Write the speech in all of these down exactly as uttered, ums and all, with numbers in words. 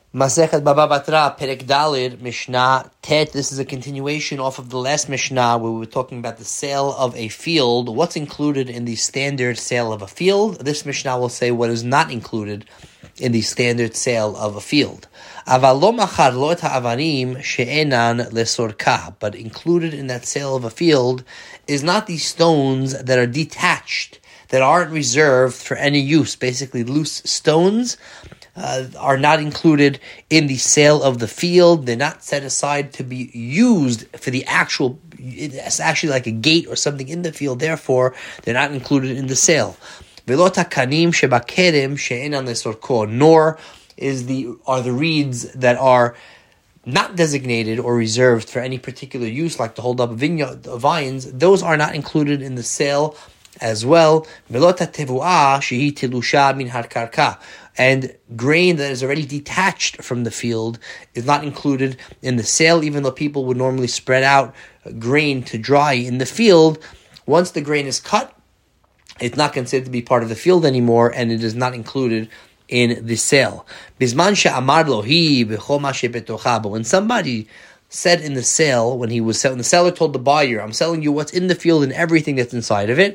Masechet Baba Batra, Perek Dalid, Mishnah Tet. This is a continuation off of the last Mishnah where we were talking about the sale of a field. What's included in the standard sale of a field? This Mishnah will say what is not included in the standard sale of a field. Avalo machar lo et ha'avarim she'enan lesorka. But included in that sale of a field is not the stones that are detached, that aren't reserved for any use. Basically, loose stones Uh, are not included in the sale of the field. They're not set aside to be used for the actual, it's actually like a gate or something in the field, therefore they're not included in the sale. Nor is the are the reeds that are not designated or reserved for any particular use, like to hold up vineyard vines, those are not included in the sale as well. And grain that is already detached from the field is not included in the sale, even though people would normally spread out grain to dry in the field. Once the grain is cut, it's not considered to be part of the field anymore, and it is not included in the sale. But when somebody said in the sale, when he was selling, the seller told the buyer, I'm selling you what's in the field and everything that's inside of it.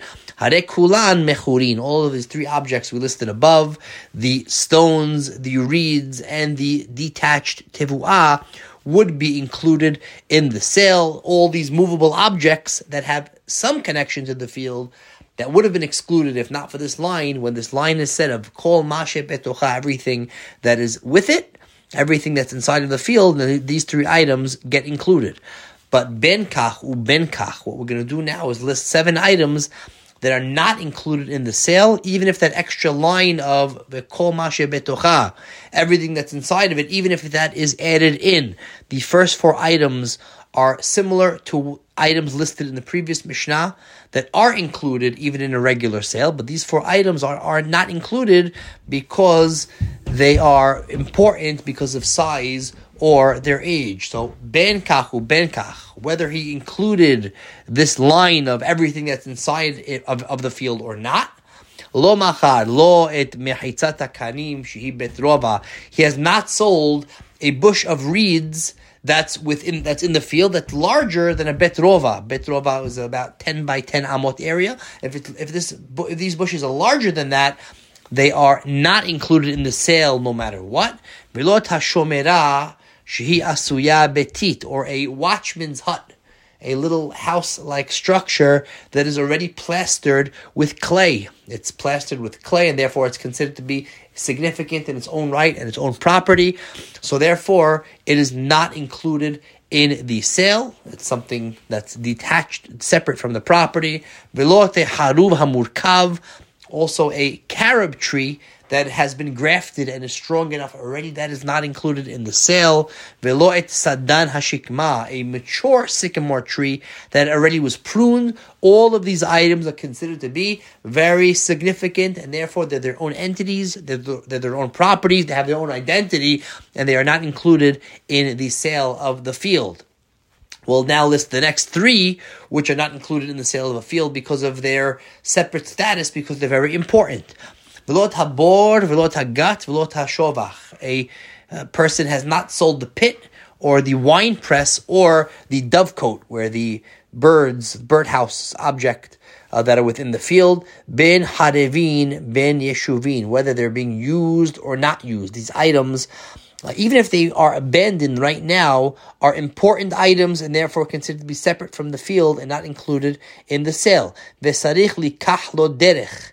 All of these three objects we listed above, the stones, the reeds, and the detached tevuah, would be included in the sale. All these movable objects that have some connection to the field that would have been excluded if not for this line, when this line is said of kol mashe betocha, everything that is with it, everything that's inside of the field, these three items get included. But ben kach u ben kach, what we're going to do now is list seven items that are not included in the sale, even if that extra line of the kol mashe betocha, everything that's inside of it, even if that is added in. The first four items are similar to items listed in the previous Mishnah that are included even in a regular sale, but these four items are, are not included because they are important because of size or their age. So, ben kachu, ben kach, whether he included this line of everything that's inside it, of, of the field or not, lo machar, lo et mehitzat kanim shehi betrova, he has not sold a bush of reeds that's within that's in the field that's larger than a betrova. Betrova is about ten by ten amot area. If it, if this if these bushes are larger than that, they are not included in the sale no matter what. Velot hashomera shehi asuya betit, or a watchman's hut, a little house-like structure that is already plastered with clay. It's plastered with clay, and therefore it's considered to be significant in its own right and its own property. So therefore, it is not included in the sale. It's something that's detached, separate from the property. Velote haruv hamurkav, also a carob tree that has been grafted and is strong enough already, that is not included in the sale. Velo et sadan hashikma, a mature sycamore tree that already was pruned. All of these items are considered to be very significant, and therefore they're their own entities, they're, they're their own properties, they have their own identity, and they are not included in the sale of the field. We'll now list the next three, which are not included in the sale of a field because of their separate status, because they're very important. Velot habor, velot hagat, velot hashovach. A uh, person has not sold the pit or the wine press or the dovecote, where the birds, birdhouse object uh, that are within the field. Ben harevin, ben yeshuvin, whether they're being used or not used. These items, uh, even if they are abandoned right now, are important items and therefore considered to be separate from the field and not included in the sale. Vesarich likach lo derech.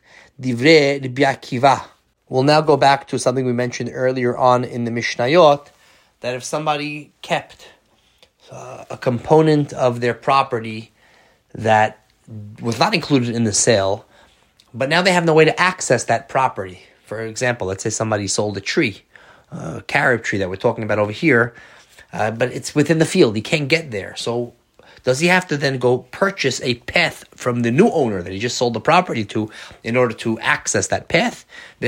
We'll now go back to something we mentioned earlier on in the Mishnayot, that if somebody kept uh, a component of their property that was not included in the sale, but now they have no way to access that property. For example, let's say somebody sold a tree, a carob tree that we're talking about over here, uh, but it's within the field. He can't get there. So does he have to then go purchase a path from the new owner that he just sold the property to in order to access that path? The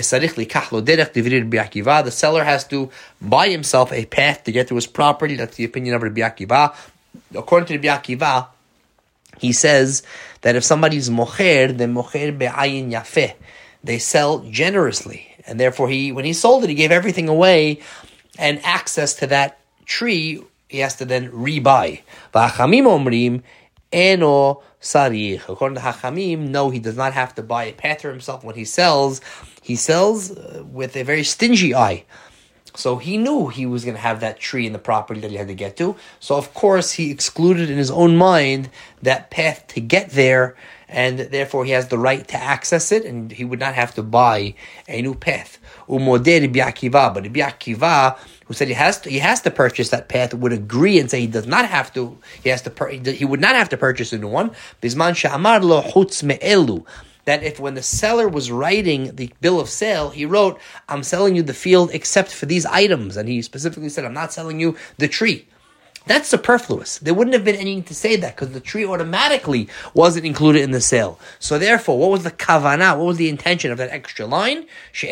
seller has to buy himself a path to get to his property. That's the opinion of Rabbi Akiva. According to Rabbi Akiva, he says that if somebody's mocher, then mocher be'ayin yafeh. They sell generously. And therefore, he when he sold it, he gave everything away and access to that tree, he has to then rebuy. V'hachamim omrim eno sarich. According to Hachamim, no, he does not have to buy a path for himself when he sells. He sells with a very stingy eye. So he knew he was going to have that tree in the property that he had to get to. So of course he excluded in his own mind that path to get there, and therefore he has the right to access it, and he would not have to buy a new path. Umodeh Rabbi Akiva, but Rabbi Akiva, who said he has to, he has to purchase that path, would agree and say he does not have to. He has to. He would not have to purchase a new one. Bisman she'amar lo chutz me'elu. That if when the seller was writing the bill of sale, he wrote, I'm selling you the field except for these items. And he specifically said, I'm not selling you the tree. That's superfluous. There wouldn't have been anything to say that because the tree automatically wasn't included in the sale. So therefore, what was the kavanah? What was the intention of that extra line?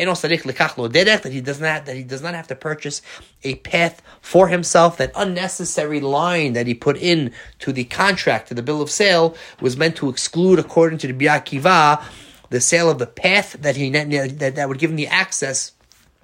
That he does not that he does not have to purchase a path for himself. That unnecessary line that he put in to the contract, to the bill of sale, was meant to exclude, according to the Rabbi Akiva, the sale of the path that he that, that would give him the access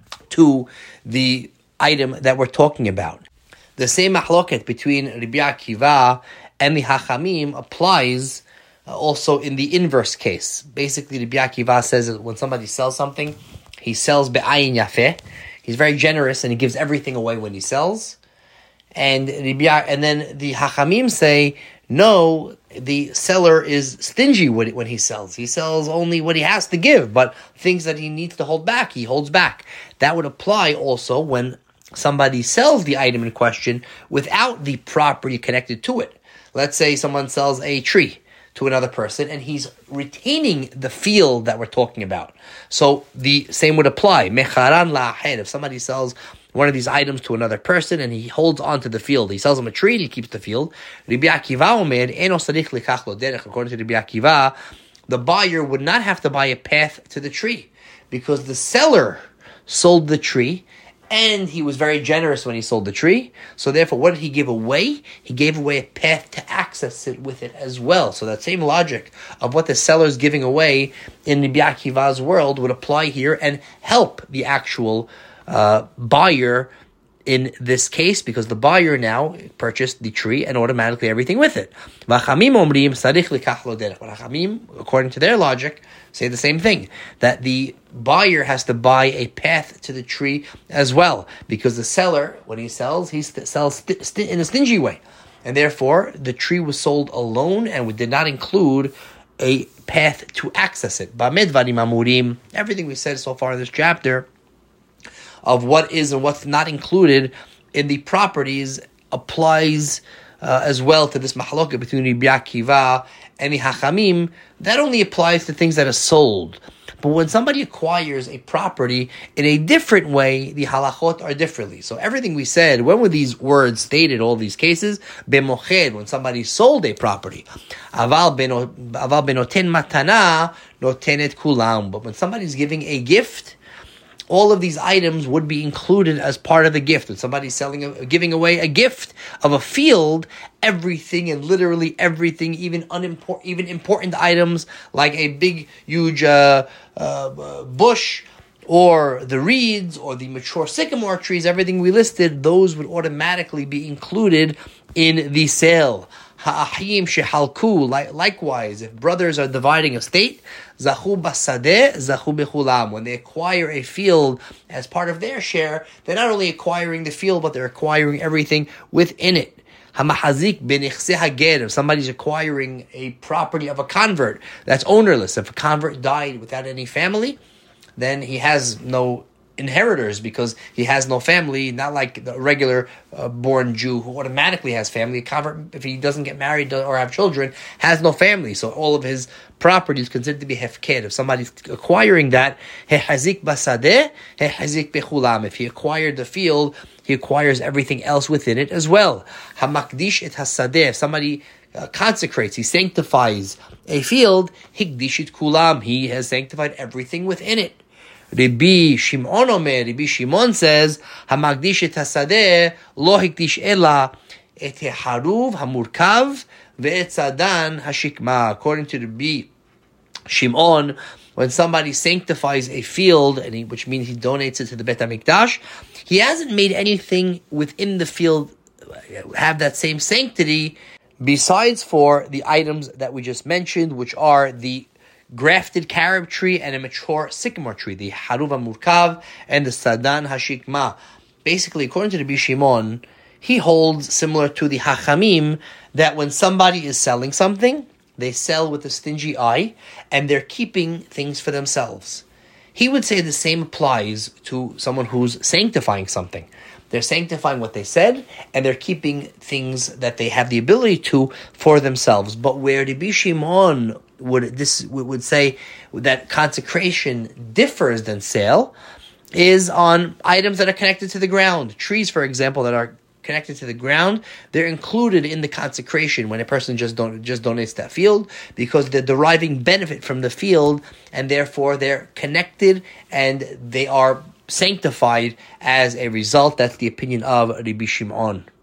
to the item that we're talking about. The same mahloket between Rabbi Akiva and the Hachamim applies uh, also in the inverse case. Basically, Rabbi Akiva says that when somebody sells something, he sells be'ayin yafeh. He's very generous and he gives everything away when he sells. And Rabbi, and then the Hachamim say, no, the seller is stingy when he sells. He sells only what he has to give, but things that he needs to hold back, he holds back. That would apply also when somebody sells the item in question without the property connected to it. Let's say someone sells a tree to another person and he's retaining the field that we're talking about. So the same would apply. Mecharan la'ahed. If somebody sells one of these items to another person and he holds on to the field, he sells him a tree and he keeps the field. Rabbi Akiva omer, eno sarich likach lo derech. According to Rabbi Akiva, the buyer would not have to buy a path to the tree because the seller sold the tree and he was very generous when he sold the tree. So therefore, what did he give away? He gave away a path to access it with it as well. So that same logic of what the seller is giving away in Rabbi Akiva's world would apply here and help the actual uh, buyer in this case, because the buyer now purchased the tree and automatically everything with it. V'hachamim omrim sarich likach lo derech. But Hachamim, according to their logic, say the same thing, that the buyer has to buy a path to the tree as well, because the seller, when he sells, he st- sells st- st- in a stingy way. And therefore, the tree was sold alone and we did not include a path to access it. Ba'med dvarim amurim, everything we said so far in this chapter, of what is and what's not included in the properties applies uh, as well to this mahloka between Rabbi Akiva and the Hachamim. That only applies to things that are sold. But when somebody acquires a property in a different way, the halachot are differently. So everything we said, when were these words stated, all these cases? B'moched, when somebody sold a property. Aval benoten matana notenet kulam. But when somebody's giving a gift, all of these items would be included as part of the gift. When somebody's selling, a, giving away a gift of a field, everything and literally everything, even unimport, even important items like a big, huge uh, uh, bush, or the reeds, or the mature sycamore trees, everything we listed, those would automatically be included in the sale. Ha'achim shehalku, likewise, if brothers are dividing a estate, zachu basadeh, zachu bechulam. When they acquire a field as part of their share, they're not only acquiring the field, but they're acquiring everything within it. Hamahazik benichse hager. If somebody's acquiring a property of a convert that's ownerless, if a convert died without any family, then he has no inheritors because he has no family, not like the regular uh, born Jew who automatically has family. A convert, if he doesn't get married or have children, has no family. So all of his property is considered to be hefker. If somebody's acquiring that, hehazik basadeh, hehazik bechulam. If he acquired the field, he acquires everything else within it as well. Hamakdish et hasadeh. If somebody uh, consecrates, he sanctifies a field, hikdishit kulam. He has sanctified everything within it. Rabbi Shimon Omer, Rabbi Shimon says, Hamagdish et hasadeh, lo hikdish ela et haruv hamurkav ve'et sadan hashikma. According to Rabbi Shimon, when somebody sanctifies a field, and he, which means he donates it to the Beit HaMikdash, he hasn't made anything within the field have that same sanctity, besides for the items that we just mentioned, which are the grafted carob tree and a mature sycamore tree, the Haruv HaMurkav and the Sadan HaShikma. Basically, according to the Rabbi Shimon, he holds, similar to the Hachamim, that when somebody is selling something, they sell with a stingy eye, and they're keeping things for themselves. He would say the same applies to someone who's sanctifying something. They're sanctifying what they said, and they're keeping things that they have the ability to for themselves. But where Rabbi Shimon would this would say that consecration differs than sale is on items that are connected to the ground. Trees, for example, that are connected to the ground, they're included in the consecration when a person just don't just donates that field, because they're deriving benefit from the field, and therefore they're connected and they are sanctified as a result. That's the opinion of Rabbi Shimon.